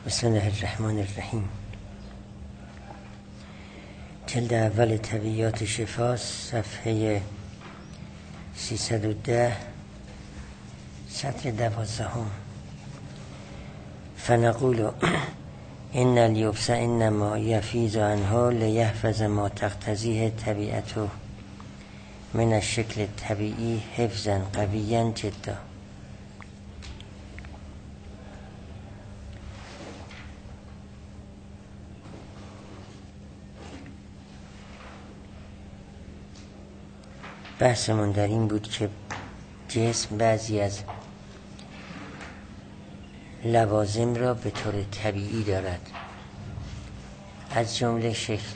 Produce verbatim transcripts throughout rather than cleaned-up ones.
بسم الله الرحمن الرحیم. جلد اول طبیعیات شفا، صفحه سیصد و ده، سطر دوازدهم. فنقول ان الیبس انما یفیض عنه لیحفظ ما تقتضیه طبیعته من الشکل الطبیعی حفظا قویا جدا. بحثمون در این بود که جسم بعضی از لوازم را به طور طبیعی دارد، از جمله شکل.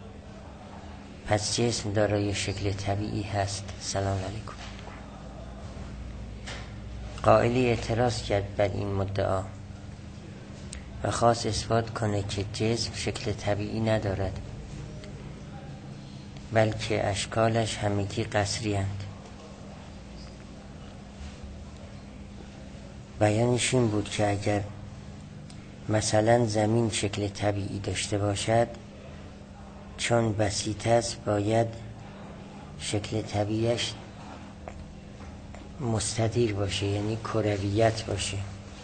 پس جسم دارای شکل طبیعی هست. سلام علیکم. قائلی اعتراض کرد بر این مدعا و خواست اثبات کنه که جسم شکل طبیعی ندارد، بلکه اشکالش همگی قصری اند. بیانش این بود که اگر مثلا زمین شکل طبیعی داشته باشد، چون بسیط است باید شکل طبیعیش مستدیر باشه، یعنی کرویت باشه.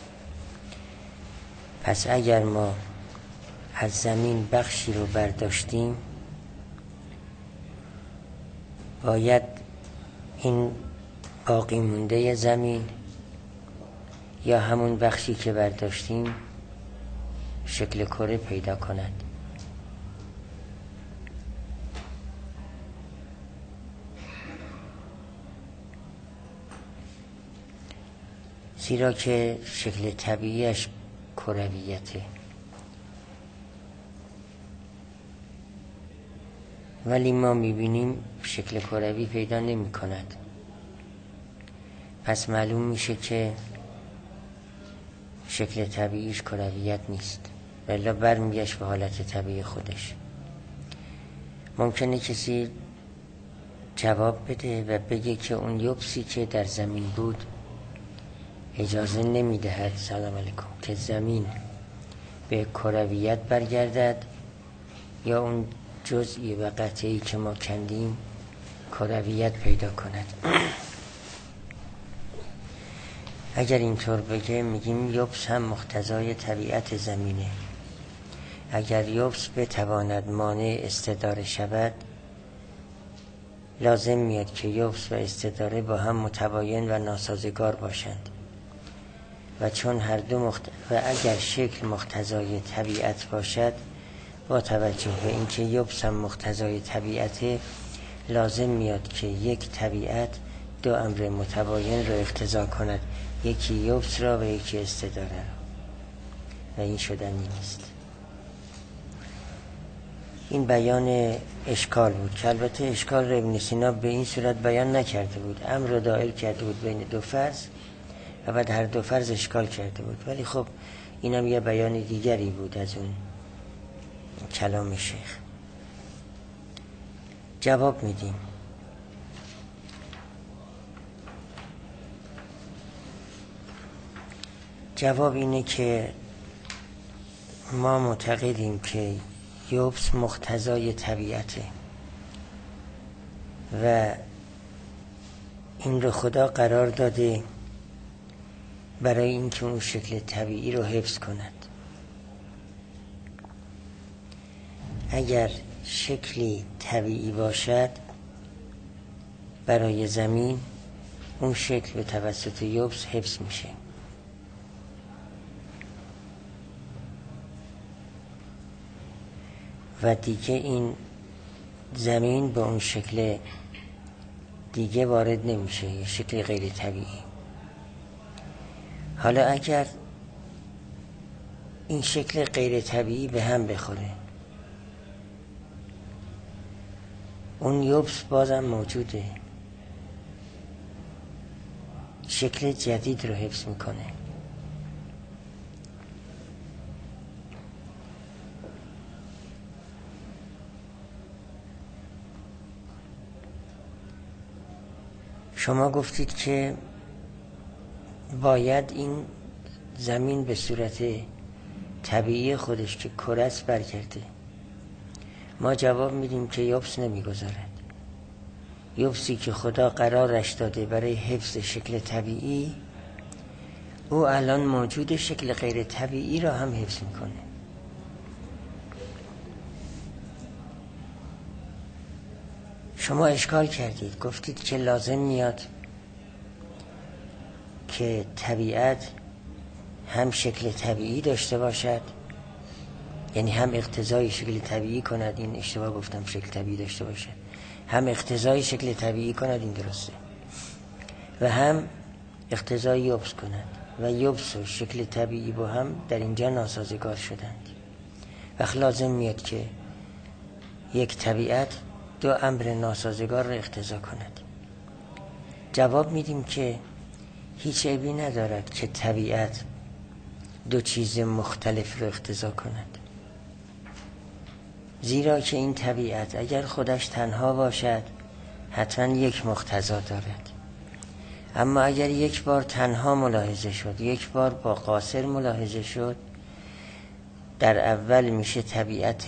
پس اگر ما از زمین بخشی رو برداشتیم، باید این باقی مونده زمین یا همون بخشی که برداشتیم شکل کره پیدا کند. زیرا که شکل طبیعیش کرویته. ولی ما میبینیم شکل کروی پیدا نمی کند. پس معلوم میشه که شکل طبیعیش کرویت نیست، ولی برمیگشت به حالت طبیعی خودش. ممکنه کسی جواب بده و بگه که اون یبسی که در زمین بود اجازه نمیدهد، سلام علیکم، که زمین به کرویت برگردد یا اون جزئی و قطعی که ما کندیم کرویت پیدا کند. اگر اینطور بگه میگیم یبس هم مقتضای طبیعت زمینه. اگر یبس بتواند مانع استداره شود، لازم میاد که یبس و استداره با هم متباین و ناسازگار باشند. و چون هر دو مخت... و اگر شکل مقتضای طبیعت باشد، با توجه به اینکه یبس هم مقتضای طبیعته، لازم میاد که یک طبیعت دو امر متباین را اقتضا کند، یکی یبس را و یکی استداره را، و این شدنی نیست. این بیان اشکال بود که البته اشکال را ابن سینا به این صورت بیان نکرده بود. امر را دائر کرده بود بین دو فرض و بعد هر دو فرض اشکال کرده بود. ولی خب اینم یه بیان دیگری بود از اون کلام شیخ. جواب میدیم. جواب اینه که ما معتقدیم که یبس مقتضای طبیعته و این رو خدا قرار داده برای اینکه اون شکل طبیعی رو حفظ کند. اگر شکلی طبیعی باشد برای زمین، اون شکل به توسط یبس حفظ میشه. و دیگه این زمین به اون شکل دیگه وارد نمیشه، یه شکل غیر طبیعی. حالا اگر این شکل غیر طبیعی به هم بخوره، اون یبس بازم موجوده، شکل جدید رو حفظ میکنه. شما گفتید که باید این زمین به صورت طبیعی خودش که کره است برگرده. ما جواب میدیم که یوبس نمیگذارد. یوبسی که خدا قرارش داده برای حفظ شکل طبیعی، او الان موجود شکل غیر طبیعی را هم حفظ میکنه. شما اشکال کردید، گفتید که لازم میاد که طبیعت هم شکل طبیعی داشته باشد، یعنی هم اقتضای شکل طبیعی کند، این اشتباه گفتم، شکل طبیعی داشته باشد، هم اقتضای شکل طبیعی کند، این درسته، و هم اقتضای یوبس کند، و یوبس و شکل طبیعی با هم در اینجا ناسازگار شدند. وقت لازم میاد که یک طبیعت دو امر ناسازگار را اقتضا کند. جواب میدیم که هیچ عیبی ندارد که طبیعت دو چیز مختلف را اقتضا کند، زیرا که این طبیعت اگر خودش تنها باشد حتما یک مقتضا دارد، اما اگر یک بار تنها ملاحظه شد، یک بار با قاصر ملاحظه شد، در اول میشه طبیعت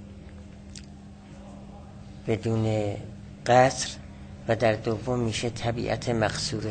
بدون قصر و در دوم میشه طبیعت مقصوره.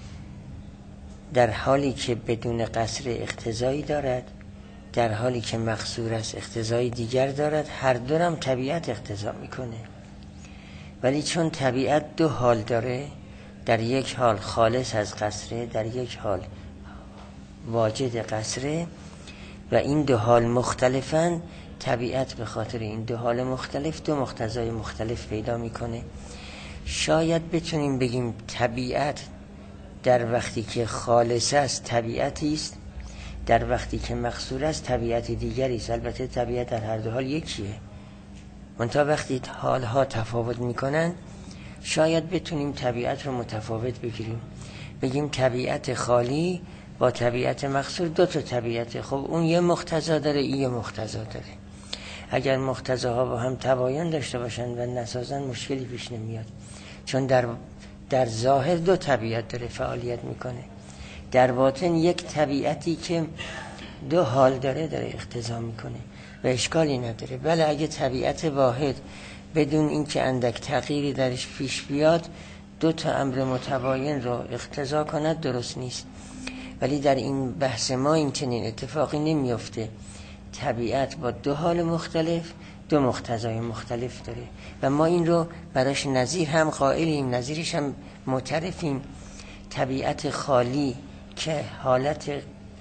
در حالی که بدون قصر اقتضایی دارد، در حالی که مقصور است اقتضای دیگر دارد، هر دورم طبیعت اقتضا میکنه. ولی چون طبیعت دو حال داره، در یک حال خالص از قصره، در یک حال واجد قصره، و این دو حال مختلفن، طبیعت به خاطر این دو حال مختلف دو مقتضای مختلف پیدا میکنه. شاید بتونیم بگیم طبیعت در وقتی که خالص است طبیعتی است، در وقتی که مقصور است طبیعت دیگری است. البته طبیعت در هر دو حال یکیه، منتها وقتی حالها تفاوت میکنن شاید بتونیم طبیعت رو متفاوت بگیریم، بگیم طبیعت خالی با طبیعت مقصور دو تا طبیعته. خب اون یه مقتضا داره، این یه مقتضا داره. اگر مقتضاها با هم تباین داشته باشن و نسازن مشکلی پیش نمیاد، چون در در ظاهر دو طبیعت داره فعالیت میکنه، در باطن یک طبیعتی که دو حال داره داره اقتضا میکنه و اشکالی نداره. بله اگه طبیعت واحد بدون اینکه اندک تغییری درش پیش بیاد دو تا امر متباین رو اقتضا کند درست نیست، ولی در این بحث ما این چنین اتفاقی نمیفته. طبیعت با دو حال مختلف دو مقتضای مختلف داره و ما این رو براش نظیر هم قائلیم، نظیرش هم معترفیم. طبیعت خالی که حالت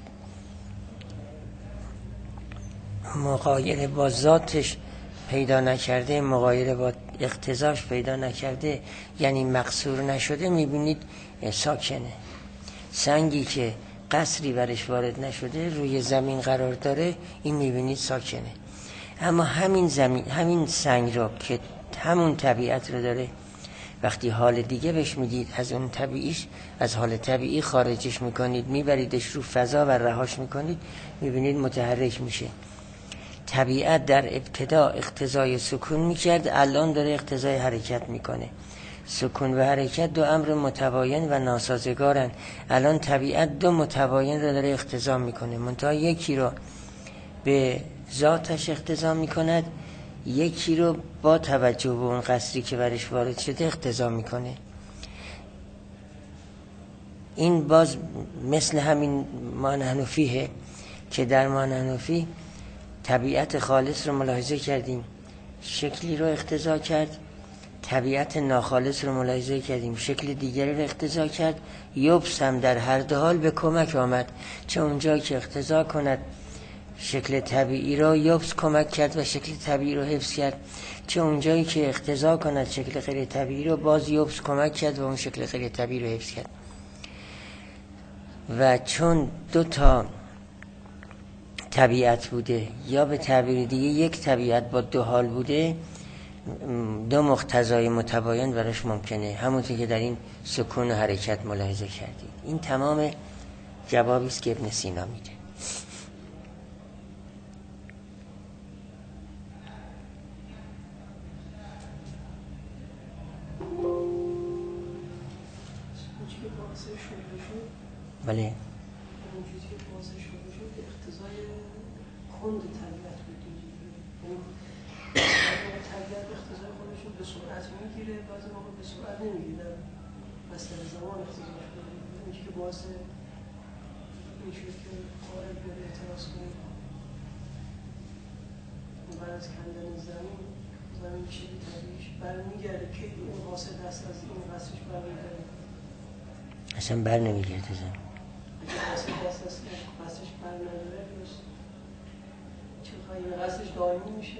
مغایر با ذاتش پیدا نکرده، مغایر با اقتضاش پیدا نکرده، یعنی مقصور نشده، میبینید ساکنه. سنگی که قصری برش وارد نشده روی زمین قرار داره، این میبینید ساکنه. اما همین زمین، همین سنگ رو که همون طبیعت رو داره، وقتی حال دیگه بهش میدید، از اون طبیعیش، از حال طبیعی خارجش میکنید، میبریدش رو فضا و رهاش میکنید، میبینید متحرک میشه. طبیعت در ابتدا اقتضای سکون میکرد، الان داره اقتضای حرکت میکنه. سکون و حرکت دو امر متباین و ناسازگارن. الان طبیعت دو متباین رو داره اقتضا میکنه، منتها یکی رو به ذاتش اقتضا میکند، یکی رو با توجه به اون قصری که برش وارد شده اقتضا میکنه. این باز مثل همین ما نحن فیه که در ما نحن فیه طبیعت خالص رو ملاحظه کردیم، شکلی رو اقتضا کرد، طبیعت ناخالص رو ملاحظه کردیم، شکل دیگری رو اقتضا کرد. یوبس هم در هر دو حال به کمک آمد، چه اونجایی که اقتضا کند شکل طبیعی رو یوبس کمک کرد و شکل طبیعی رو حفظ کرد، چه اونجایی که اقتضا کند شکل غیر طبیعی رو باز یوبس کمک کرد و اون شکل غیر طبیعی رو حفظ کرد. و چون دو تا طبیعت بوده، یا به تعبیر دیگه یک طبیعت با دو حال بوده، دو مقتضای متباین براش ممکنه، همونطور که در این سکون و حرکت ملاحظه کردید. این تمام جوابی است که ابن سینا میده. بله کند طبیعت بود دیگه. طبیعت اختزای خودش رو به سرعت میگیره، بعضی موقع به سرعت نمیگیره، بستر زمان اختزای شده. این که باعث این شد که قائل به اعتراض کنید بعد از کندن زمین زمین چیزی طبیعیش برمیگرده که این واسه دست از این قصرش برمیگرده. اصلا بر نمیگرده زمین. اگه واسه دست از این قصرش برمیگرده چه خواهی این قصرش دائمی میشه؟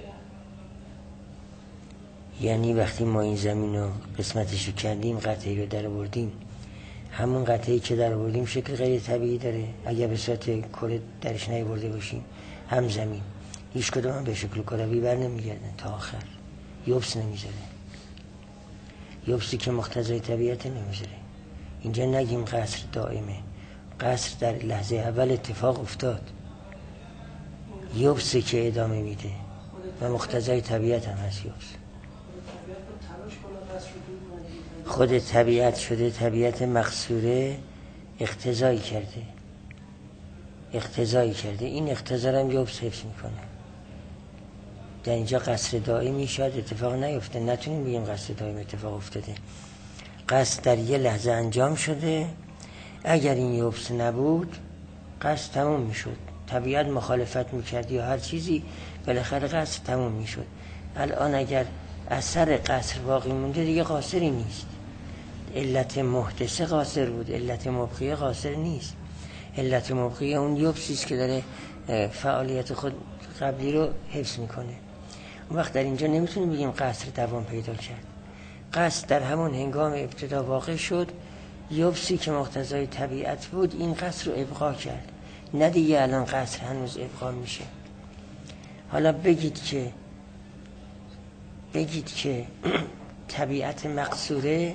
یعنی وقتی ما این زمین رو قسمتش رو کردیم، قطعی رو در آوردیم، همون قطعی که در آوردیم شکل غیر طبیعی داره. اگر به صورت کره درش نیاورده باشیم، هم زمین هیچ کدوم هم به شکل کروی بر نمیگردن تا آخر. یبس نمیذاره، یبسی که مقتضای طبیعت نمیذاره. اینجا نگیم قصر دائمه، قصر در لحظه اول اتفاق افتاد، یبسی که ادامه میده و مقتضای طبیعت هم هست. یبس خود طبیعت شده، طبیعت مقصوره اقتضایی کرده، اقتضایی کرده. این اقتضا هم یبس حفظ میکنه. در اینجا قصر دائمی شاید اتفاق نیفته، نتونیم بگیم قصر دائم اتفاق افتاده. قصد در یه لحظه انجام شده، اگر این یبس نبود قصد تموم میشد، طبیعت مخالفت میکرد یا هر چیزی، بالاخره قصر تموم میشد. الان اگر اثر قصر باقی مونده دیگه قاصری نیست. علت محدثه قاصر بود، علت مبقیه قاصر نیست. علت مبقیه اون یبسی است که داره فعالیت خود قبلی رو حفظ میکنه. اون وقت در اینجا نمیتونیم بگیم قصر دوام پیدا کرد. قصر در همون هنگام ابتدا واقع شد، یبسی که مقتضای طبیعت بود این قصر رو ابقا کرد. نه دیگه الان قصر هنوز ابقا میشه. حالا بگید که بگید که طبیعت مقصوره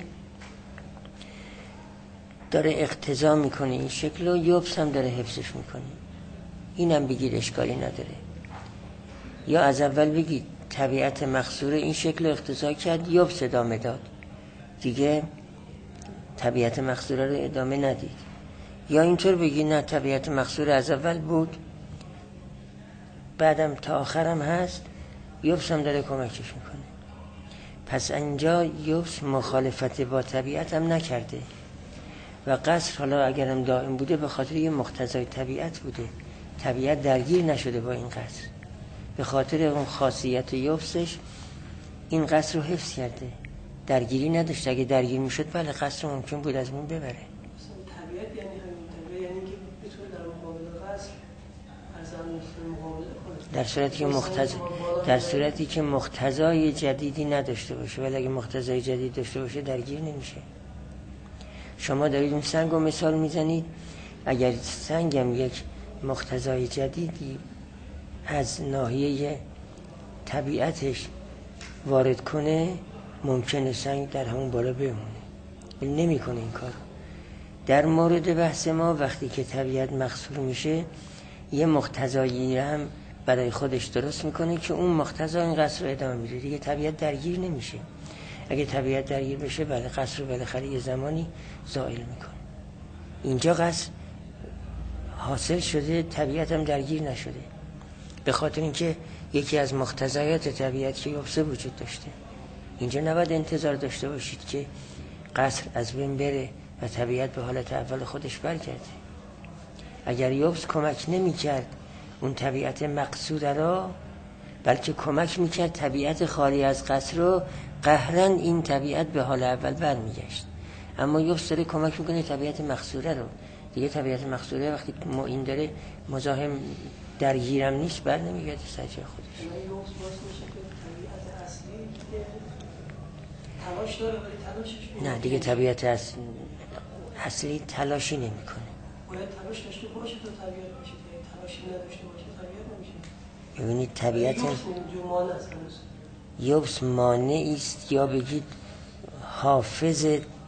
داره اقتضا میکنه این شکل و یبس هم داره حفظش میکنه، اینم بگید اشکالی نداره. یا از اول بگید طبیعت مقصوره این شکل اقتضا کرد، یبس ادامه داد، دیگه طبیعت مقصوره رو ادامه ندید. یا اینطور بگید نه طبیعت مقصوره از اول بود بعدم تا آخرم هست، یبس هم داره کمکش میکنه. پس اینجا یبس مخالفت با طبیعت هم نکرده و قصر حالا اگرم دائم بوده به خاطر یه مقتضای طبیعت بوده، طبیعت درگیر نشده با این قصر، به خاطر اون خاصیت یبسش این قصر رو حفظ کرده، درگیری نداشته. اگه درگیر میشد بله قصر ممکن بود از اون ببره. طبیعت یعنی همین طبیعت، یعنی که بتونه در مقابل قصر ارزان مقابله کنه، در صورتی که مقتض... در صورتی که مقتضای جدیدی نداشته باشه. ولی اگه مقتضای جدید داشته باشه درگیر نمیشه. شما دارید اون سنگ رو مثال میزنید، اگر سنگم یک مقتضای جدیدی از ناحیه طبیعتش وارد کنه ممکنه سنگ در همون بالا بمونه، ولی نمیکنه این کار. در مورد بحث ما وقتی که طبیعت مقصور میشه یه مقتضایی هم برای خودش درست میکنه که اون مقتضا این قصر رو ادامه میده، دیگه طبیعت درگیر نمیشه. اگه طبیعت درگیر بشه بله قصر رو بالاخره یه زمانی زائل میکنه. اینجا قصر حاصل شده، طبیعت هم درگیر نشده، به خاطر اینکه یکی از مقتضیات طبیعت که یبس وجود داشته. اینجا نباید انتظار داشته باشید که قصر از بین بره و طبیعت به حالت اول خودش برگرده. اگر یبس کمک نمی کرد اون طبیعت مقصود را، بلکه کمک میکرد طبیعت خالی از قصر رو، قهرن این طبیعت به حال اول برمیگشت. اما یبس داره کمک میکنه طبیعت مقصوره رو، دیگه طبیعت مقصوره وقتی ما این داره مزاحم درگیرم نیست بر نمیگرده سر جای خودش. نه دیگه طبیعت از اصلی تلاشی نمیکنه. باید تلاش داشته باشه تا طبیعت میشه، تلاشی نداشته باشه طبیعت نمیشه. ببینید طبیعت یبس مانع است، یا بگید حافظ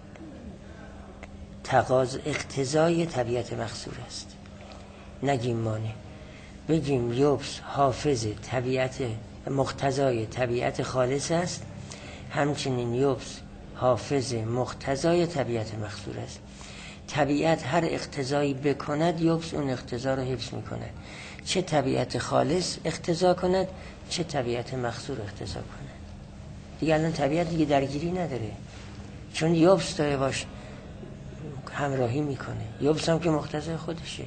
تقاض اقتضای طبیعت مقصور است. نگیم مانع، بگیم یبس حافظ طبیعت مقتضای طبیعت خالص است، همچنین یبس حافظ مقتضای طبیعت مقصور است. طبیعت هر اقتضایی بکند یوبس اون اقتضا رو حفظ میکند، چه طبیعت خالص اقتضا کند چه طبیعت مخصور اقتضا کند. دیگه الان طبیعت دیگه درگیری نداره، چون یوبس داره باش همراهی میکنه. یوبس هم که مقتضای خودشه.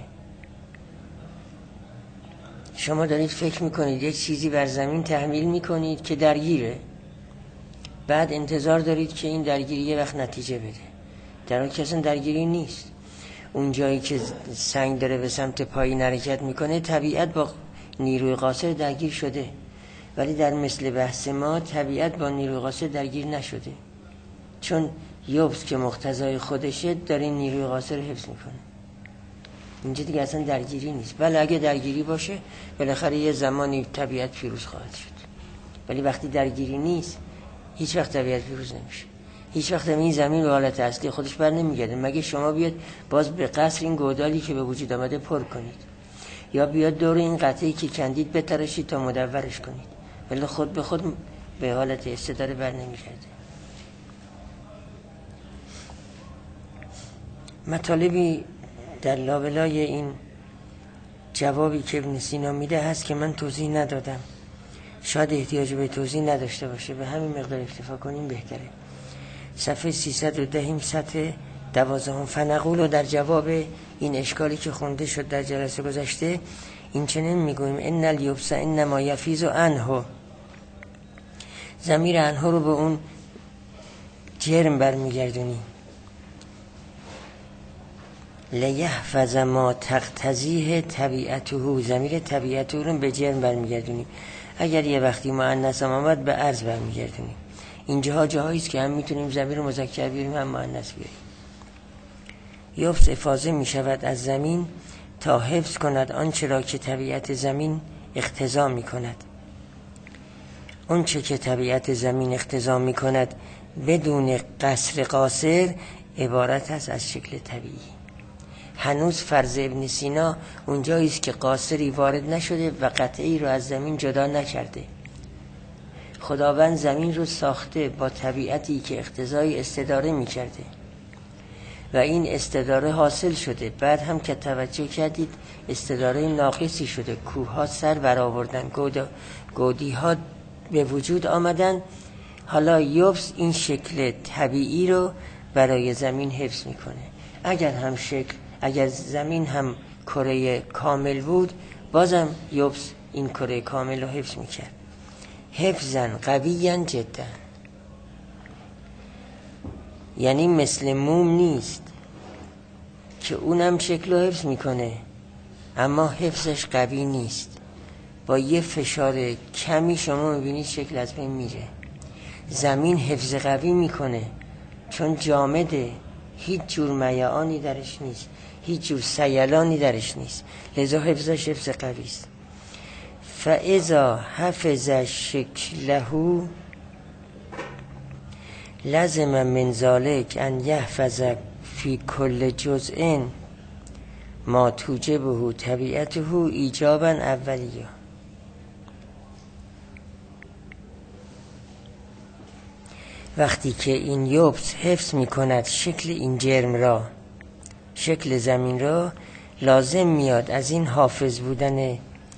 شما دارید فکر میکنید یک چیزی بر زمین تحمیل میکنید که درگیره، بعد انتظار دارید که این درگیری یه وقت نتیجه بده، در حالی که اصلا درگیری نیست. اون جایی که سنگ داره به سمت پایین حرکت میکنه طبیعت با نیروی قاصر درگیر شده، ولی در مثل بحث ما طبیعت با نیروی قاصر درگیر نشده، چون یوبس که مقتضای خودشه داره نیروی قاصر رو حفظ میکنه. اینجا دیگه اصلا درگیری نیست. بله اگه درگیری باشه بالاخره یه زمانی طبیعت پیروز خواهد شد، ولی وقتی درگیری نیست هیچ وقت طبیعت پیروز نمیشه. هیچ وقت این زمین به حالت اصلی خودش بر نمیگرده، مگه شما بیاد باز به قصر این گودالی که به وجود آمده پر کنید، یا بیاد دور این قطعی که کندید بتراشید تا مدورش کنید، ولی خود به خود به حالت استداره بر نمیگرده. مطالبی در لابلای این جوابی که ابن سینا میده هست که من توضیح ندادم، شاید احتیاج به توضیح نداشته باشه، به همین مقدار اکتفا کنیم بهتره. صفحه سیصد و ده سطح دوازدهم. فنقول رو در جواب این اشکالی که خونده شد در جلسه گذشته این چنین میگویم ان الیبس انما یفیض عنه، ضمیر عنه رو به اون جرم برمیگردونی، لیحفظ ما تقتضیه طبیعته، ضمیر طبیعته رو به جرم برمیگردونیم. اگر یه وقتی مؤنث هم آمد به عرض برمیگردونیم. اینجاها جاهایی است که هم میتونیم ضمیر مذکر بیاریم هم مؤنث بیاریم. یوبس افاضه میشود از زمین تا حفظ کند آنچه را که طبیعت زمین اقتضا میکند. آنچه که طبیعت زمین اقتضا میکند بدون قصر قاصر عبارت است از شکل طبیعی. هنوز فرض ابن سینا اونجایی است که قاصری وارد نشده و قطعی رو از زمین جدا نکرده. خداوند زمین رو ساخته با طبیعتی که اقتضای استداره میکرده و این استداره حاصل شده. بعد هم که توجه کردید استداره ناقصی شده، کوه ها سر برآوردن، گودی ها به وجود آمدن. حالا یوبس این شکل طبیعی رو برای زمین حفظ میکنه. اگر هم شکل اگر زمین هم کره کامل بود بازم یوبس این کره کامل رو حفظ میکرد. حفظاً قویاً جداً، یعنی مثل موم نیست که اونم شکل رو حفظ میکنه اما حفظش قوی نیست. با یه فشار کمی شما میبینید شکل از بین میره. زمین حفظ قوی میکنه چون جامده، هیچ جور میعانی درش نیست، هیچ جور سیلانی درش نیست، لذا حفظش حفظ قوی است. فاذا حفظ شکله لازم من ذلك ان يحفظ فی کل جزء ما توجبه طبیعته ایجابا اولیه. وقتی که این یوبس حفظ می کند شکل این جرم را، شکل زمین را، لازم میاد از این حافظ بودن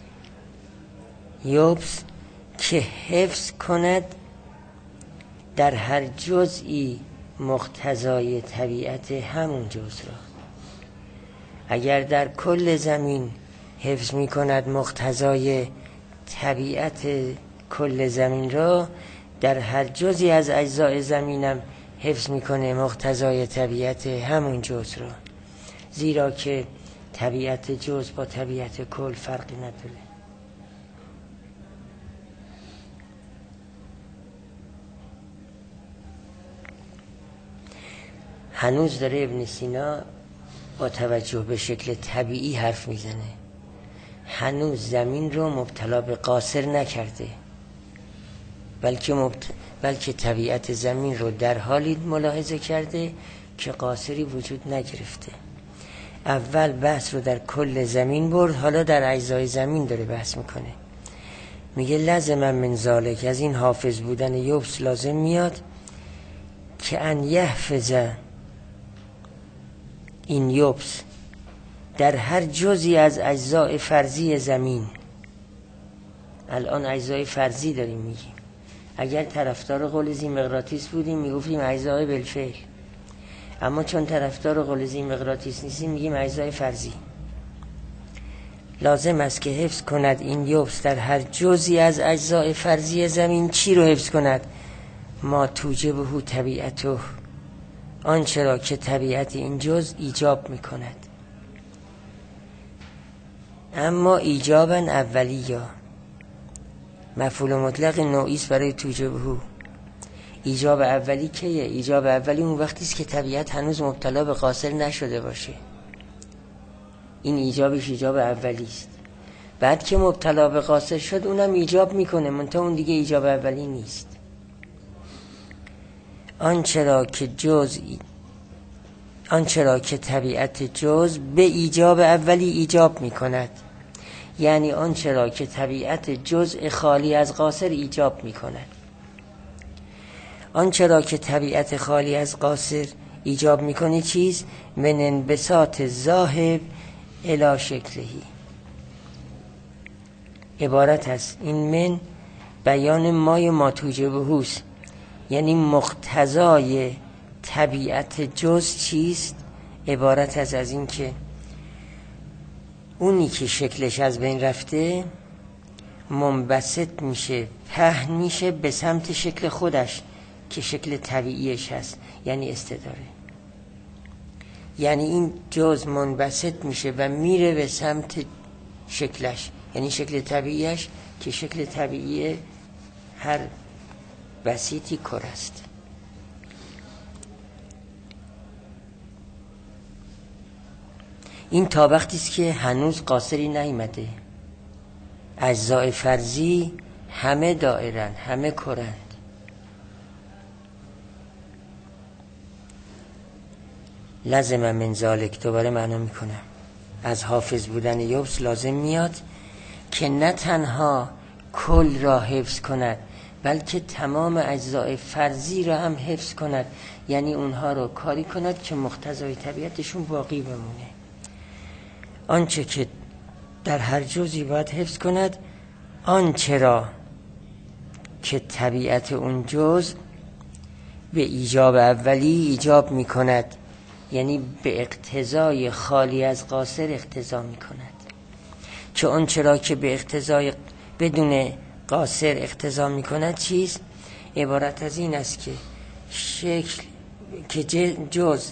یوبس که حفظ کند در هر جزئی مقتضای طبیعت همون جزء را. اگر در کل زمین حفظ می کند مقتضای طبیعت کل زمین را، در هر جزئی از اجزای زمینم حفظ میکنه مقتضای طبیعت همون جزء را، زیرا که طبیعت جزء با طبیعت کل فرقی نداره. هنوز داره ابن سینا با توجه به شکل طبیعی حرف میزنه، هنوز زمین رو مبتلا به قاصر نکرده، بلکه مبت... بلکه طبیعت زمین رو در حالی ملاحظه کرده که قاصری وجود نگرفته. اول بحث رو در کل زمین برد، حالا در اجزای زمین داره بحث میکنه. میگه لازم من ذالک، از این حافظ بودن یوبس لازم میاد که ان یحفظ این یبس در هر جزئی از اجزای فرضی زمین، الان اجزای فرضی داریم میگیم، اگر طرفدار قول ذی‌مقناطیس بودیم میگفتیم اجزای بالفعل، اما چون طرفدار قول ذی‌مقناطیس نیستیم میگیم اجزای فرضی. لازم است که حفظ کند این یبس در هر جزئی از اجزای فرضی زمین. چی رو حفظ کند؟ ما توجبه طبیعته، آنچه را که طبیعت این جزء ایجاب میکند. اما ایجابا اولیه، مفعول مطلق نوعی است برای توجبه. ایجاب اولی کیه؟ ایجاب اولی اون وقتی است که طبیعت هنوز مبتلا به قاصر نشده باشه، این ایجابش ایجاب اولی است. بعد که مبتلا به قاصر شد اونم ایجاب میکنه، منتها اون دیگه ایجاب اولی نیست. آنچه را که جزء آنچه را که طبیعت جزء به ایجاب اولی ایجاب میکند، یعنی آنچه را که طبیعت جزء خالی از قاصر ایجاب میکند. آنچه را که طبیعت خالی از قاصر ایجاب میکنه چیز؟ من انبساط ذاهب الی شکلهی. عبارت است این من بیان مای ما توجبه است، یعنی مقتضای طبیعت جزء چیست؟ عبارت است از این که اونی که شکلش از بین رفته منبسط میشه، پهن میشه به سمت شکل خودش که شکل طبیعیش هست، یعنی استداره. یعنی این جزء منبسط میشه و میره به سمت شکلش، یعنی شکل طبیعیش که شکل طبیعی هر بسیطی کره است. این تا وقتی است که هنوز قاصری نیامده. اجزای فرضی همه دائرن، همه کرند. لازم من ذالک، دوباره معنا میکنم، از حافظ بودن یبس لازم میاد که نه تنها کل را حفظ کند بلکه تمام اجزای فرضی را هم حفظ کند، یعنی اونها رو کاری کند که مقتضای طبیعتشون باقی بمونه. آنچه که در هر جزئی باید حفظ کند، آنچه را که طبیعت اون جزء به ایجاب اولی ایجاب می کند، یعنی به اقتضای خالی از قاصر اقتضا می کند. که آنچه را که به اقتضای بدون قاصر اقتضا می کند چیست؟ عبارت از این است که شکل که جزء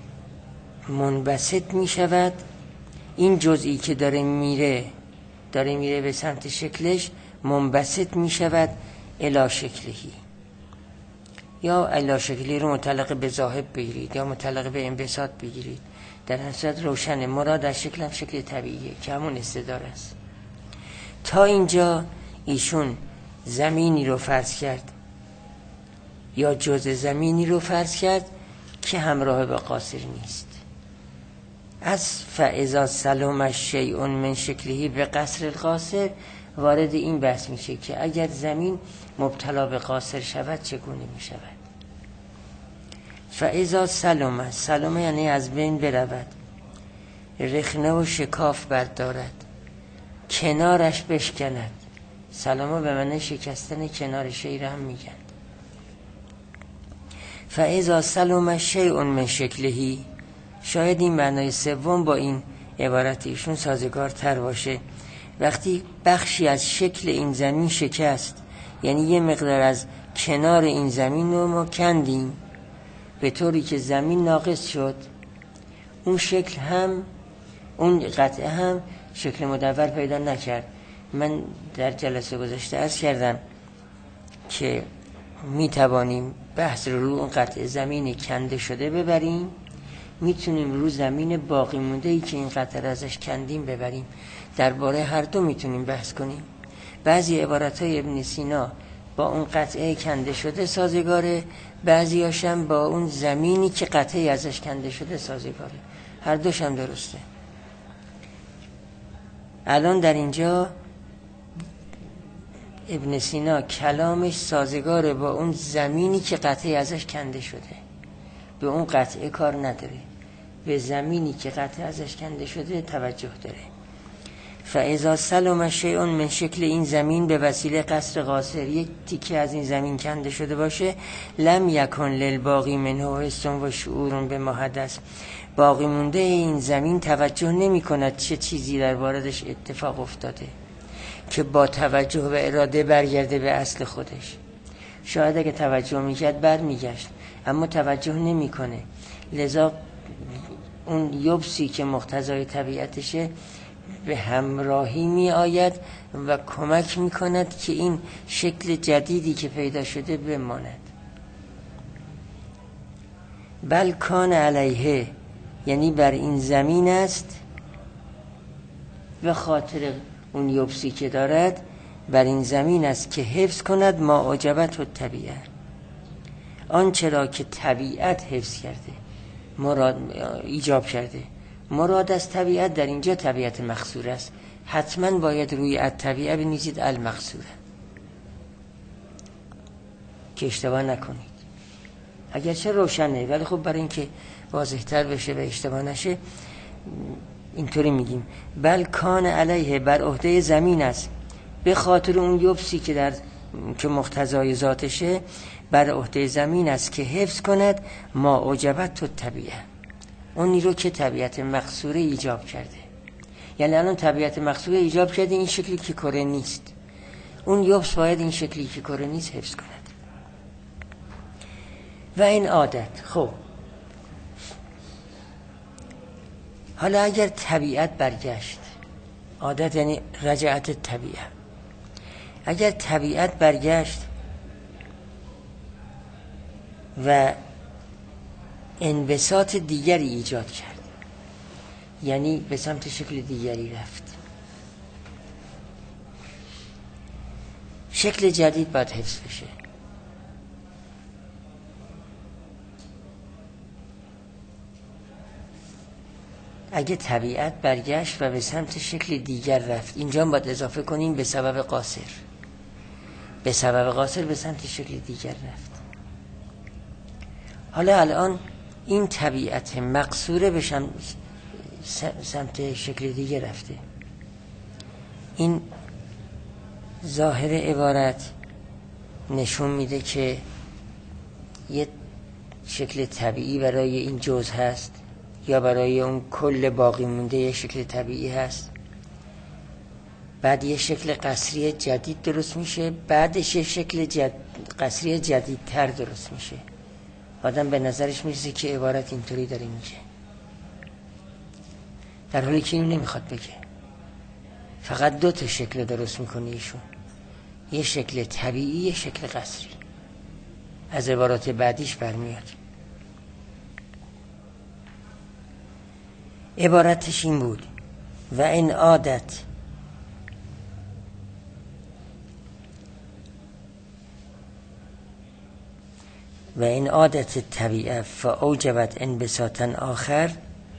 منبسط می شود، این جزئی که داره میره داره میره به سمت شکلش منبسط می شود الی شکلهی، یا الی شکلی رو متعلق به ذاهب بگیرید یا متعلق به انبساط بگیرید، در هر صورت روشن مراد از شکل هم شکل طبیعیه که همون استداره است. تا اینجا ایشون زمینی رو فرض کرد یا جزء زمینی رو فرض کرد که همراه با قاصر نیست. از فاذا سلم شیء من شکلهی به قصر القاصر وارد این بحث میشه که اگر زمین مبتلا به قاصر شود چگونه میشود. فاذا سلم، سلم یعنی از بین برود، رخنه و شکاف بردارد، کنارش بشکند. سلم به معنی شکستن کنار شی را هم میگن. فاذا سلم شیء من شکلهی، شاید این معنای سوم با این عبارت ایشون سازگار تر باشه. وقتی بخشی از شکل این زمین شکست، یعنی یه مقدار از کنار این زمین رو ما کندیم به طوری که زمین ناقص شد، اون شکل هم اون قطعه هم شکل مدور پیدا نکرد. من در جلسه گذشته عرض کردم که می توانیم بحث رو رو اون قطعه زمین کنده شده ببریم، میتونیم رو زمین باقی مونده ای که این قطعه ازش کندیم ببریم. درباره هر دو میتونیم بحث کنیم. بعضی عبارت های ابن سینا با اون قطعه کنده شده سازگاره، بعضی هاشم با اون زمینی که قطعه ازش کنده شده سازگاره. هر دوش هم درسته. الان در اینجا ابن سینا کلامش سازگاره با اون زمینی که قطعه ازش کنده شده، به اون قطعه کار نداره. به زمینی که قطع ازش کنده شده توجه داره. فاذا سلم شیء من شکل این زمین به وسیله قصر قاصر، یک تیکه از این زمین کنده شده باشه، لم یکن للباقی منه حس و شعور به ما حدث، باقی مونده این زمین توجه نمی کند چه چیزی در واردش اتفاق افتاده که با توجه و اراده برگرده به اصل خودش. شاید اگه توجه میکرد بر میگشت، اما توجه نمی کنه، لذا اون یبسی که مقتضای طبیعتشه به همراهی می آید و کمک می کند که این شکل جدیدی که پیدا شده بماند. بل کان علیه، یعنی بر این زمین است، به خاطر اون یبسی که دارد بر این زمین است که حفظ کند ما اوجبت و طبیعه، آنچه را که طبیعت حفظ کرده، مراد ایجاب کرده. مراد از طبیعت در اینجا طبیعت مقصور است، حتما باید روی الطبیعه بنویسید المقصوره که اشتباه نکنید. اگرچه روشنه ولی خب برای اینکه واضح تر بشه و اشتباه نشه اینطوری میگیم بل کان علیه، بر عهده زمین است، به خاطر اون یبسی که در که مقتضای ذاتشه، بر عهده زمین است که حفظ کند ما اوجبت تو طبیعه، اونی رو که طبیعت مقصوره ایجاب کرده. یعنی الان طبیعت مقصوره ایجاب کرده این شکلی که کره نیست، اون یبس باید این شکلی که کره نیست حفظ کند. و این عادت، خب حالا اگر طبیعت برگشت، عادت یعنی رجعت طبیعه، اگر طبیعت برگشت و انبساط دیگری ایجاد کرد، یعنی به سمت شکل دیگری رفت، شکل جدید باید حفظ بشه. اگه طبیعت برگشت و به سمت شکل دیگر رفت، اینجا باید اضافه کنیم به سبب قاصر، به سبب قاصر به سمت شکل دیگر رفت. حالا الان این طبیعت مقصوره به سمت شکل دیگر رفته. این ظاهر عبارت نشون میده که یه شکل طبیعی برای این جزء هست یا برای اون کل باقی مونده یه شکل طبیعی هست، بعد یه شکل قصری جدید درست میشه، بعدش یه شکل جد... قصری جدیدتر درست میشه. آدم به نظرش میرسه که عبارت اینطوری داره میگه، در حالی که این نمیخواد بگه، فقط دو تا شکل درست میکنه ایشون، یه شکل طبیعی یه شکل قصری. از عبارات بعدیش برمیاد. عبارتش این بود و این عادت و این عادت طبیعه فاوجبت انبساطا آخر،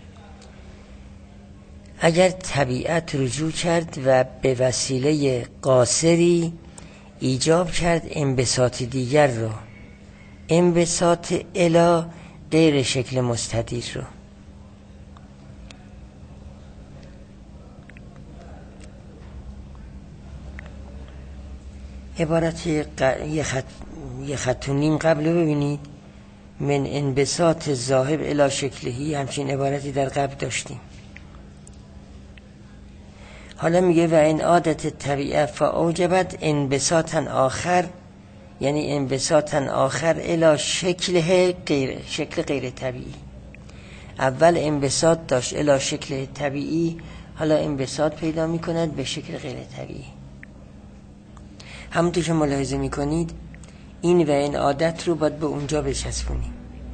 اگر طبیعت رجوع کرد و به وسیله قاصری ایجاب کرد انبساط دیگر رو، انبساط الی غیر شکل مستدیر رو. عبارت یه خط یه خط و نیم قبل رو ببینید، من انبساط ذاهب الی شکلهی، همچین عبارتی در قبل داشتیم. حالا میگه و این عادت طبیعه فاوجبت انبساطا آخر، یعنی انبساطا آخر الی شکله غیر شکل غیر طبیعی. اول انبساط داشت الی شکل طبیعی، حالا انبساط پیدا میکند به شکل غیر طبیعی. همونطور که ملاحظه میکنید این و این عادت رو باید به اونجا بچسبونیم.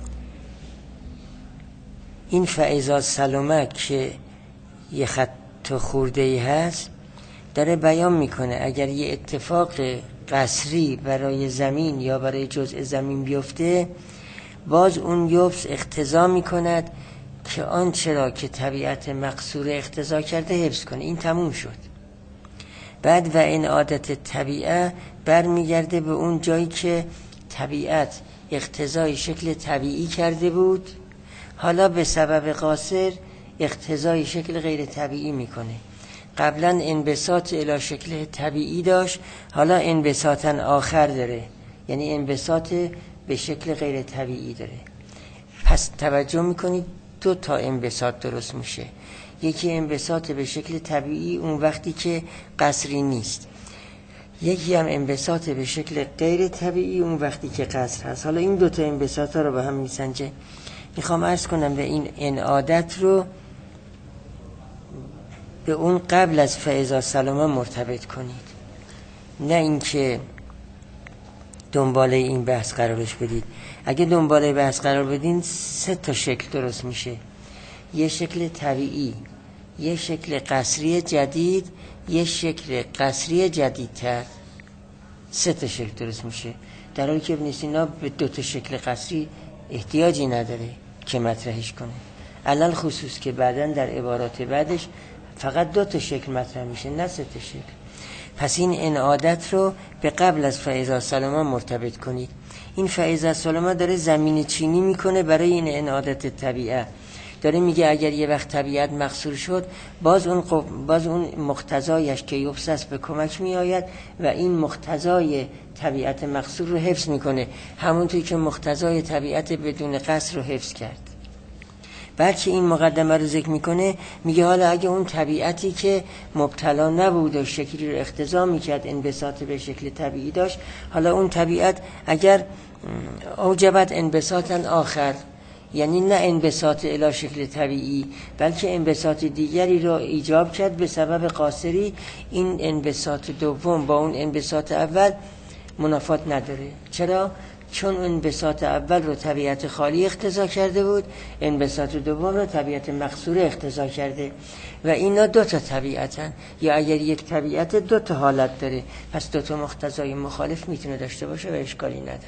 این فاذا سلمه که یه خط خورده ای هست داره بیان میکنه اگر یه اتفاق قصری برای زمین یا برای جزء زمین بیفته، باز اون یبس اقتضا میکند که آنچه را که طبیعت مقصور اقتضا کرده حفظ کنه. این تموم شد. بعد و این عادت طبیعه برمیگرده به اون جایی که طبیعت اقتضای شکل طبیعی کرده بود حالا به سبب قاصر اقتضای شکل غیر طبیعی میکنه. قبلا انبساط الی شکل طبیعی داشت، حالا انبساطاً آخر داره، یعنی انبساط به شکل غیر طبیعی داره. پس توجه میکنید دو تا انبساط درست میشه. یکی انبساط به شکل طبیعی اون وقتی که قصری نیست، یکی هم انبساط به شکل غیر طبیعی اون وقتی که قصر هست. حالا این دو تا انبساط ها رو با هم میسنجه. میخوام عرض کنم به این انعادت رو به اون قبل از فاذا سلمه مرتبط کنید، نه اینکه دنباله این بحث قرارش بدید. اگه دنباله بحث قرار بدین سه تا شکل درست میشه، یه شکل طبیعی، یه شکل قصری جدید، یه شکل قصری جدیدتر. سه تا شکل درست میشه، در حالی که ابن سینا به دو تا شکل قصری احتیاجی نداره که مطرحش کنه، علل خصوص که بعداً در عبارات بعدش فقط دو تا شکل مطرح میشه نه سه تا شکل. پس این انعادت رو به قبل از فاذا سلمه مرتبط کنید. این فاذا سلمه داره زمین چینی میکنه برای این انعادت طبیعه. داره میگه اگر یه وقت طبیعت مقصور شد، باز اون باز اون مقتضایش که یبسس به کمک میآید و این مقتضای طبیعت مقصور رو حفظ میکنه، همونطوری که مقتضای طبیعت بدون قصر رو حفظ کرد. بعد که این مقدمه رو ذکر میکنه، میگه حالا اگه اون طبیعتی که مبتلا نبود و شکلی رو اقتضا میکرد انبساط به شکل طبیعی داشت، حالا اون طبیعت اگر اوجبت انبساطاً آخر، یعنی نه انبساط الی شکل طبیعی بلکه انبساط دیگری رو ایجاب کرد به سبب قاصری، این انبساط دوم با اون انبساط اول منافات نداره. چرا؟ چون انبساط اول رو طبیعت خالی اقتضا کرده بود، انبساط دوم رو طبیعت مقصوره اقتضا کرده و اینا دو تا طبیعتن، یا اگر یک طبیعت دو تا حالت داره، پس دو تا مقتضای مخالف میتونه داشته باشه و اشکالی نداره.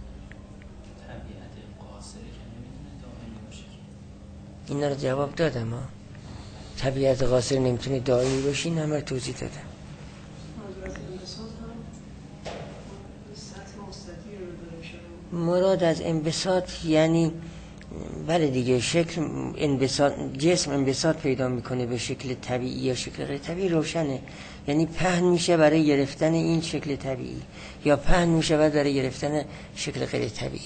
اینا رو جواب دادم ها. طبیعت قاصر نمیتونه دائمی باشه، این همه توضیح دادم. مراد از انبساط یعنی بله دیگه، شکل انبساط، جسم انبساط پیدا میکنه به شکل طبیعی یا شکل غیر طبیعی روشنه، یعنی پهن میشه برای گرفتن این شکل طبیعی یا پهن میشه برای گرفتن شکل غیر طبیعی.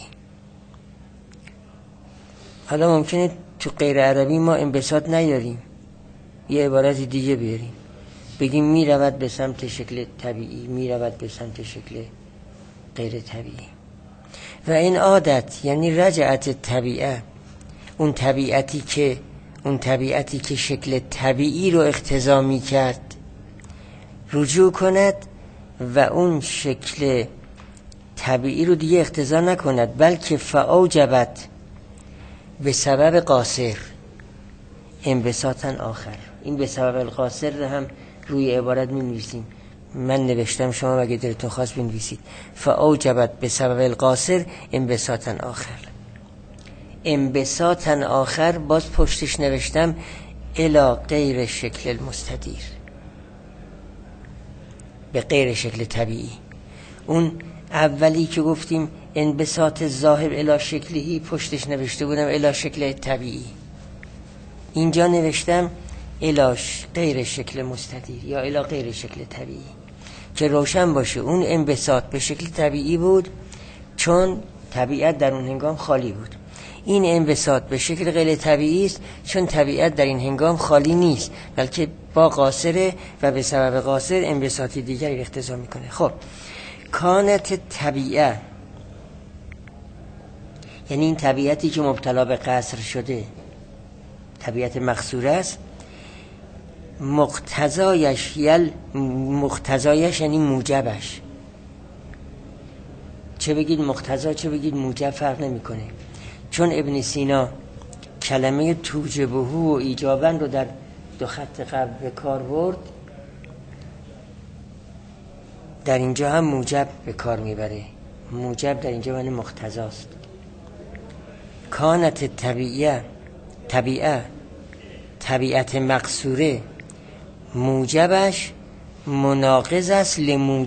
حالا ممکنه تو غیر عربی ما انبساط نیاریم، یه عبارت دیگه بیاریم، بگیم میرود به سمت شکل طبیعی، میرود به سمت شکل غیر طبیعی. و این عادت یعنی رجعت طبیعه، اون طبیعتی که اون طبیعتی که شکل طبیعی رو اقتضا می کرد رجوع کند و اون شکل طبیعی رو دیگه اقتضا نکند، بلکه فاوجبت به سبب قاصر انبساطاً آخر. این به سبب القاصر رو هم روی عبارت می نویسیم، من نوشتم، شما اگه دلتون خواست بنویسید فاوجبت به سبب القاصر انبساطاً آخر. انبساطاً آخر باز پشتش نوشتم الی غیر شکل المستدیر، به غیر شکل طبیعی. اون اولی که گفتیم انبساط ظاهر الی شکلی، پشتش نوشته بودم الی شکل طبیعی. اینجا نوشتم الی غیر شکل مستدیر یا الی غیر شکل طبیعی، که روشن باشه اون انبساط به شکل طبیعی بود چون طبیعت در اون هنگام خالی بود، این انبساط به شکل غیر طبیعی است چون طبیعت در این هنگام خالی نیست بلکه با قاصره و به سبب قاصر انبساطی دیگری اقتضا میکنه. خب کانت طبیعه یعنی این طبیعتی که مبتلا به قصر شده، طبیعت مقصوره است، مقتضایش یل مقتضایش یعنی موجبش، چه بگید مقتضا چه بگید موجب فرق نمیکنه، چون ابن سینا کلمه توجبه و ایجابن رو در دو خط قبل به کار برد، در اینجا هم موجب به کار میبره. موجب در اینجا معنی مقتضاست. کانت طبیعه طبیعه طبیعت مقصوره موجبش مناقض است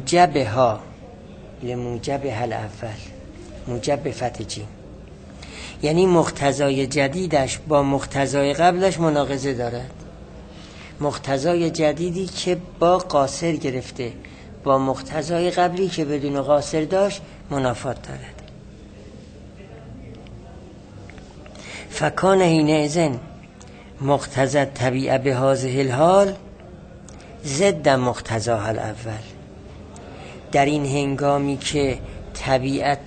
لموجبها، لموجبها الاول، موجب به فتح جیم. یعنی مقتضای جدیدش با مقتضای قبلش مناقضه دارد. مقتضای جدیدی که با قاصر گرفته با مقتضای قبلی که بدون قاصر داشت منافات دارد. فکان حینئذ مقتضی الطبیعه به هذه الحال ضد مقتضاها الاول. در این هنگامی که طبیعت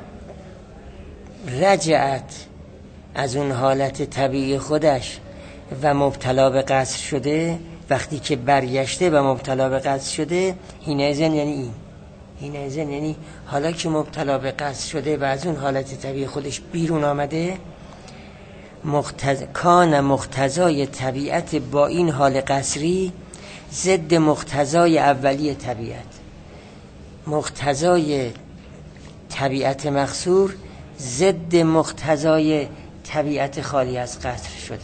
رجعت از اون حالت طبیعی خودش و مبتلا به قصر شده، وقتی که برگشته و مبتلا به قصر شده، حینئذ یعنی این حینئذ یعنی حالا که مبتلا به قصر شده و از اون حالت طبیعی خودش بیرون آمده، مقتض... کان مقتضای طبیعت با این حال قصری ضد مقتضای اولی طبیعت. مقتضای طبیعت مقصور ضد مقتضای طبیعت خالی از قصر شده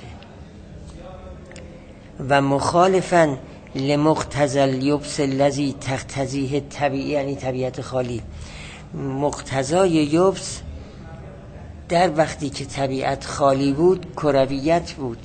و مخالفاً لمقتضی الیبس الذی تقتضیه طبیعی، یعنی طبیعت خالی. مقتضای یبس در وقتی که طبیعت خالی بود کرویت بود،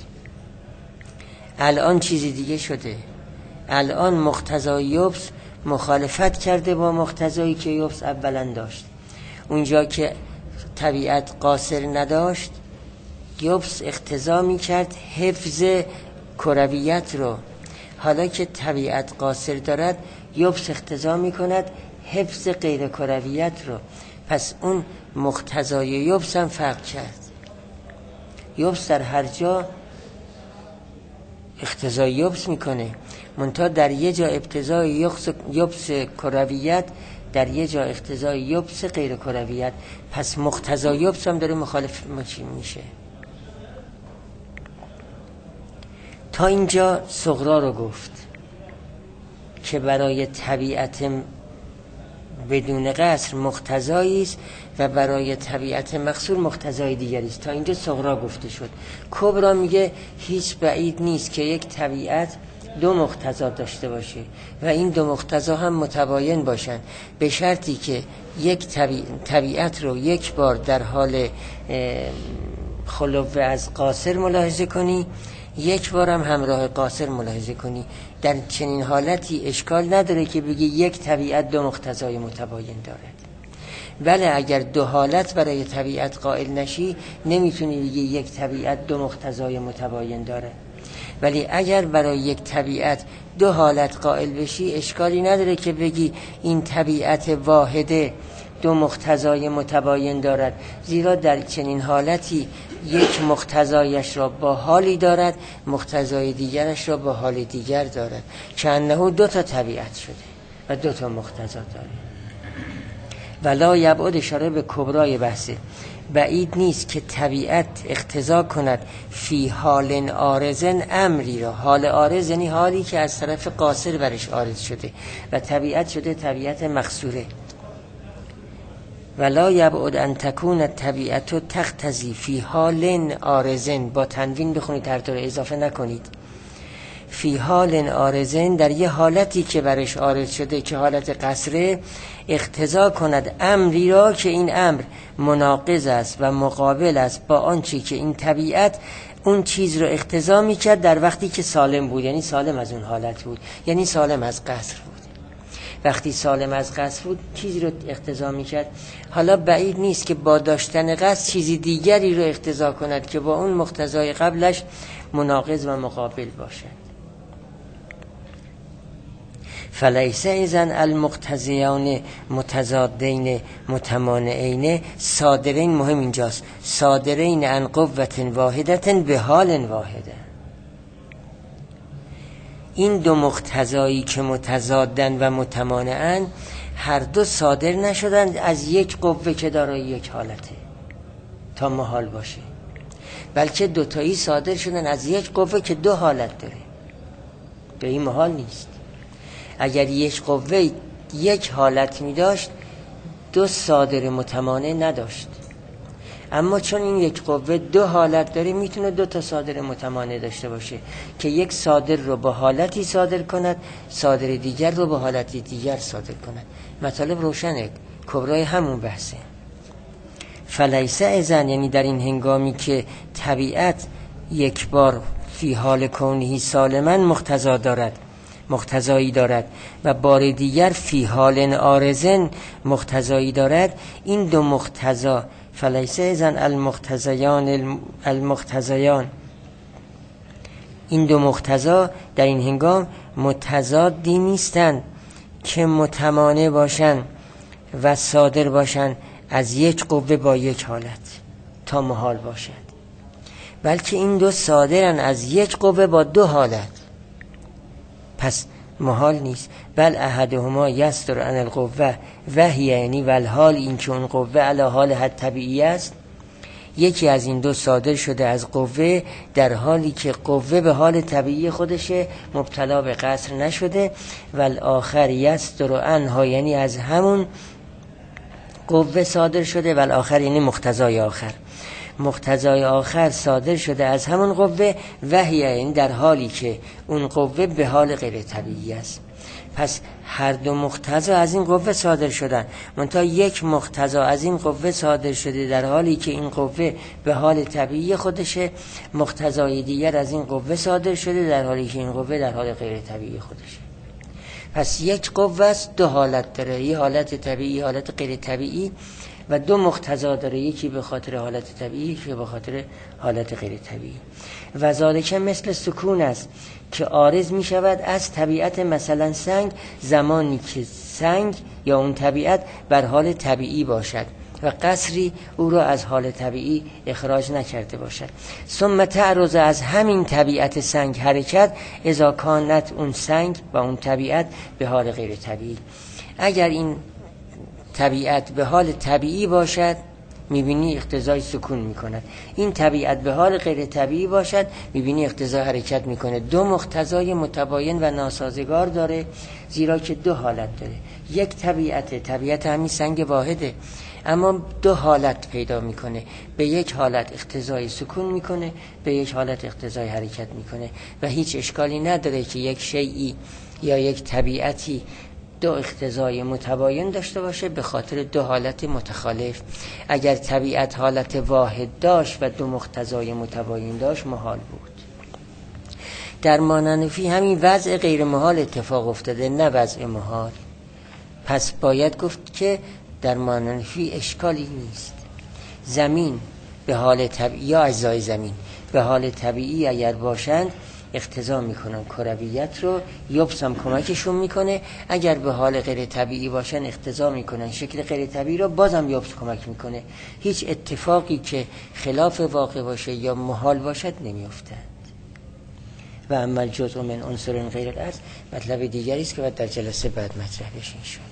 الان چیزی دیگه شده. الان مقتضای یبس مخالفت کرده با مقتضایی که یبس اولا داشت. اونجا که طبیعت قاصر نداشت، یبس اقتضا می کرد حفظ کرویت رو. حالا که طبیعت قاصر دارد، یبس اقتضا می کند حفظ غیر کرویت رو. پس اون مقتضای یبس هم فرق کرد. یبس در هر جا اقتضای یبس میکنه، منتها در یه جا اقتضای یبس کرویت، در یه جا اقتضای یبس غیر کرویت. پس مقتضای یبس هم داره مخالف میشه. تا اینجا صغرا رو گفت که برای طبیعت بدون قصر مقتضایی است و برای طبیعت مقصور مقتضای دیگری است. تا اینجا صغرا گفته شد. کبرا میگه هیچ بعید نیست که یک طبیعت دو مقتضا داشته باشه و این دو مقتضا هم متباین باشن، به شرطی که یک طبیع... طبیعت رو یک بار در حال خلو از قاصر ملاحظه کنی، یک بار هم همراه قاصر ملاحظه کنی. در چنین حالتی اشکال نداره که بگی یک طبیعت دو مقتضای متباین دارد. بله اگر دو حالت برای طبیعت قائل نشی، نمیتونی بگی یک طبیعت دو مقتضای متباین داره. ولی اگر برای یک طبیعت دو حالت قائل بشی، اشکالی نداره که بگی این طبیعت واحده دو مقتضای متباین دارد، زیرا در چنین حالتی یک مقتضایش را با حالی دارد، مقتضای دیگرش را با حال دیگر دارد، که انه دو تا طبیعت شده و دو تا مقتضا داره. ولا یبعد، اشاره به کبرای بحثه، بعید نیست که طبیعت اقتضا کند فی حال عارضن امری را. حال عارض یعنی حالی که از طرف قاصر برش عارض شده و طبیعت شده طبیعت مقصوره. ولا یبعد ان تکون الطبیعت تقتضی فی حال عارضن، با تنوین بخونید، هر طور اضافه نکنید. فی حال عارضن، در یه حالتی که برش عارض شده که حالت قصره، اقتضا کند امری را که این امر مناقض است و مقابل است با آنچه که این طبیعت اون چیز رو اقتضا میکرد در وقتی که سالم بود، یعنی سالم از اون حالت بود، یعنی سالم از قصر بود. وقتی سالم از قصر بود چیزی رو اقتضا میکرد. حالا بعید نیست که با داشتن قصر چیزی دیگری رو اقتضا کند که با اون مقتضای قبلش مناقض و مقابل باشد. فلیس اذن المقتضیان متضادین متمانعین صادرین، مهم اینجاست، صادرین عن قوة واحدة به حال واحده. این دو مقتضایی که متضادن و متمانعن، هر دو صادر نشدند از یک قوه که دارای یک حالته تا محال باشه، بلکه دوتایی صادر شدن از یک قوه که دو حالت داره. به این محال نیست. اگر یک قوه یک حالت می داشت، دو صادر متمانع نداشت. اما چون این یک قوه دو حالت داره، میتونه دو تا صادر متمانع داشته باشه که یک صادر رو با حالتی صادر کند، صادر دیگر رو با حالتی دیگر صادر کند. مطالب روشنه، کبرای همون بحثه. فلیس اذن، یعنی در این هنگامی که طبیعت یک بار فی حال کونه سالما مقتضا دارد مقتضایی دارد و بار دیگر فی حال عارضن مقتضایی دارد، این دو مقتضا فلیس اذن المقتضیان المقتضیان این دو مقتضا در این هنگام متضادی نیستند که متمانع باشند و صادر باشند از یک قوه با یک حالت تا محال باشد، بلکه این دو صادرن از یک قوه با دو حالت، پس محال نیست. بل احدهما یصدر عن القوه و هی، یعنی والحال این که اون قوه علی حال حد طبیعی است، یکی از این دو صادر شده از قوه در حالی که قوه به حال طبیعی خودشه، مبتلا به قصر نشده. والآخر یصدر عنها، یعنی از همون قوه صادر شده. والآخر یعنی مقتضای آخر، مقتضای آخر صادر شده از همون قوه و هی، یعنی در حالی که اون قوه به حال غیر طبیعی است. پس هر دو مقتضا از این قوه صادر شدن، منتها یک مقتضا از این قوه صادر شده در حالی که این قوه به حال طبیعی خودشه، مقتضای دیگر از این قوه صادر شده در حالی که این قوه در حال غیر طبیعی خودشه. پس یک قوه است، دو حالت داره، یه حالت طبیعی، حالت غیر طبیعی، و دو مقتضا داره، یکی به خاطر حالت طبیعی، یکی به خاطر حالت غیر طبیعی. و ذالک مثل سکون است که عارض می شود از طبیعت مثلا سنگ، زمانی که سنگ یا اون طبیعت بر حال طبیعی باشد و قصری او را از حال طبیعی اخراج نکرده باشد. ثم تعرض، از همین طبیعت سنگ حرکت، اذا کانت اون سنگ و اون طبیعت به حال غیر طبیعی. اگر این طبیعت به حال طبیعی باشد میبینی اقتضای سکون میکند، این طبیعت به حال غیر طبیعی باشد میبینی اقتضای حرکت میکنه. دو مقتضای متباین و ناسازگار داره، زیرا که دو حالت داره. یک طبیعت طبیعت همین سنگ واحده، اما دو حالت پیدا میکنه، به یک حالت اقتضای سکون میکنه، به یک حالت اقتضای حرکت میکنه. و هیچ اشکالی نداره که یک شیئی یا یک طبیعتی دو اقتضای متباین داشته باشه به خاطر دو حالت متخالف. اگر طبیعت حالت واحد داشت و دو مقتضای متباین داشت محال بود. در ماننفی همین وضع غیر محال اتفاق افتاده، نه وضع محال. پس باید گفت که در ماننفی اشکالی نیست. زمین به حال طبیعی یا اجزای زمین به حال طبیعی اگر باشند اقتضا میکنن کرویت رو، یبس هم کمکشون میکنه. اگر به حال غیر طبیعی باشن اقتضا میکنن شکل غیر طبیعی رو، بازم یبس کمک میکنه. هیچ اتفاقی که خلاف واقع باشه یا محال باشد نمیافتند. و اما الجزء من عنصر غیر الارض مطلب دیگری است که باید در جلسه بعد مطرح بشه.